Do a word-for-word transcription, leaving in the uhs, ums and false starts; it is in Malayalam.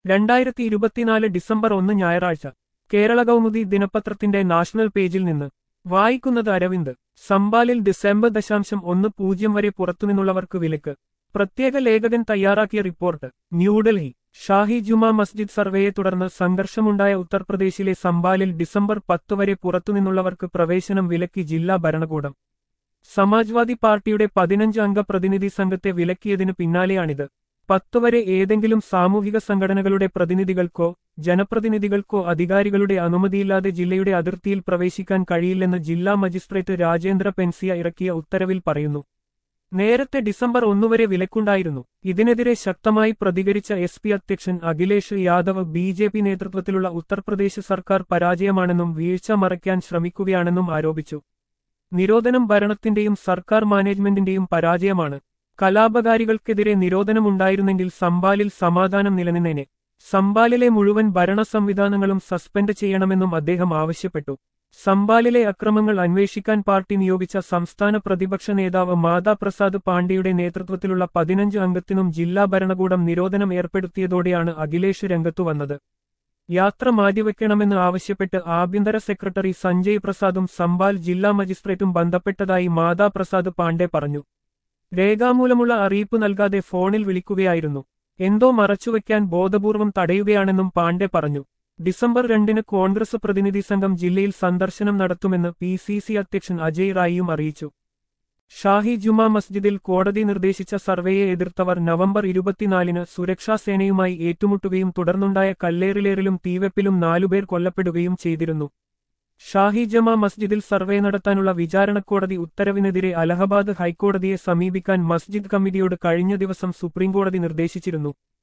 രണ്ടായിരത്തി ഇരുപത്തിനാല് ഡിസംബർ ഒന്ന് ഞായറാഴ്ച കേരള കൗമുദി ദിനപത്രത്തിന്റെ നാഷണൽ പേജിൽ നിന്ന് വായിക്കുന്നത് അരവിന്ദ്. സംബാലിൽ ഡിസംബർ ദശാംശം ഒന്ന് പൂജ്യം വരെ പുറത്തുനിന്നുള്ളവർക്ക് വിലക്ക്. പ്രത്യേക ലേഖകൻ തയ്യാറാക്കിയ റിപ്പോർട്ട്. ന്യൂഡൽഹി. ഷാഹി ജുമാ മസ്ജിദ് സർവേയെ തുടർന്ന് സംഘർഷമുണ്ടായ ഉത്തർപ്രദേശിലെ സംബാലിൽ ഡിസംബർ പത്ത് വരെ പുറത്തുനിന്നുള്ളവർക്ക് പ്രവേശനം വിലക്കി ജില്ലാ ഭരണകൂടം. സമാജ്വാദി പാർട്ടിയുടെ പതിനഞ്ച് അംഗ പ്രതിനിധി സംഘത്തെ വിലക്കിയതിനു പിന്നാലെയാണിത്. പത്തുവരെ ഏതെങ്കിലും സാമൂഹിക സംഘടനകളുടെ പ്രതിനിധികൾക്കോ ജനപ്രതിനിധികൾക്കോ അധികാരികളുടെ അനുമതിയില്ലാതെ ജില്ലയുടെ അതിർത്തിയിൽ പ്രവേശിക്കാൻ കഴിയില്ലെന്ന് ജില്ലാ മജിസ്ട്രേറ്റ് രാജേന്ദ്ര പെൻസിയ ഇറക്കിയ ഉത്തരവിൽ പറയുന്നു. നേരത്തെ ഡിസംബർ ഒന്നുവരെ വിലക്കുണ്ടായിരുന്നു. ഇതിനെതിരെ ശക്തമായി പ്രതികരിച്ച എസ് പി അധ്യക്ഷൻ Akhilesh Yadav B J P നേതൃത്വത്തിലുള്ള ഉത്തർപ്രദേശ് സർക്കാർ പരാജയമാണെന്നും വീഴ്ച മറയ്ക്കാൻ ശ്രമിക്കുകയാണെന്നും ആരോപിച്ചു. നിരോധനം ഭരണത്തിന്റെയും സർക്കാർ മാനേജ്മെന്റിന്റെയും പരാജയമാണ്. കലാപകാരികൾക്കെതിരെ നിരോധനമുണ്ടായിരുന്നെങ്കിൽ സംബാലിൽ സമാധാനം നിലനിന്നേനെ. സംബാലിലെ മുഴുവൻ ഭരണ സംവിധാനങ്ങളും സസ്പെൻഡ് ചെയ്യണമെന്നും അദ്ദേഹം ആവശ്യപ്പെട്ടു. സംബാലിലെ അക്രമങ്ങൾ അന്വേഷിക്കാൻ പാർട്ടി നിയോഗിച്ച സംസ്ഥാന പ്രതിപക്ഷ നേതാവ് മാതാ പ്രസാദ് പാണ്ഡെയുടെ നേതൃത്വത്തിലുള്ള പതിനഞ്ച് അംഗത്തിനും ജില്ലാ ഭരണകൂടം നിരോധനം ഏർപ്പെടുത്തിയതോടെയാണ് അഖിലേഷ് രംഗത്തു വന്നത്. യാത്ര മാറ്റിവെക്കണമെന്ന് ആവശ്യപ്പെട്ട് ആഭ്യന്തര സെക്രട്ടറി സഞ്ജയ് പ്രസാദും സംബാൽ ജില്ലാ മജിസ്ട്രേറ്റും ബന്ധപ്പെട്ടതായി മാതാ പ്രസാദ് പാണ്ഡെ പറഞ്ഞു. രേഖാമൂലമുള്ള അറിയിപ്പ് നൽകാതെ ഫോണിൽ വിളിക്കുകയായിരുന്നു. എന്തോ മറച്ചുവെക്കാൻ ബോധപൂർവം തടയുകയാണെന്നും പാണ്ഡെ പറഞ്ഞു. ഡിസംബർ രണ്ടിന് കോൺഗ്രസ് പ്രതിനിധി സംഘം ജില്ലയിൽ സന്ദർശനം നടത്തുമെന്ന് പി സി സി അധ്യക്ഷൻ അജയ് റായിയും അറിയിച്ചു. ഷാഹി ജുമാ മസ്ജിദിൽ കോടതി നിർദ്ദേശിച്ച സർവേയെ എതിർത്തവർ നവംബർ ഇരുപത്തിനാലിന് സുരക്ഷാസേനയുമായി ഏറ്റുമുട്ടുകയും തുടർന്നുണ്ടായ കല്ലേറിലേറിലും തീവെപ്പിലും നാലുപേർ കൊല്ലപ്പെടുകയും ചെയ്തിരുന്നു. ഷാഹി ജമാ മസ്ജിദിൽ സർവേ നടത്താനുള്ള വിചാരണക്കോടതി ഉത്തരവിനെതിരെ അലഹബാദ് ഹൈക്കോടതിയെ സമീപിക്കാൻ മസ്ജിദ് കമ്മിറ്റിയോട് കഴിഞ്ഞ ദിവസം സുപ്രീംകോടതി നിർദ്ദേശിച്ചിരുന്നു.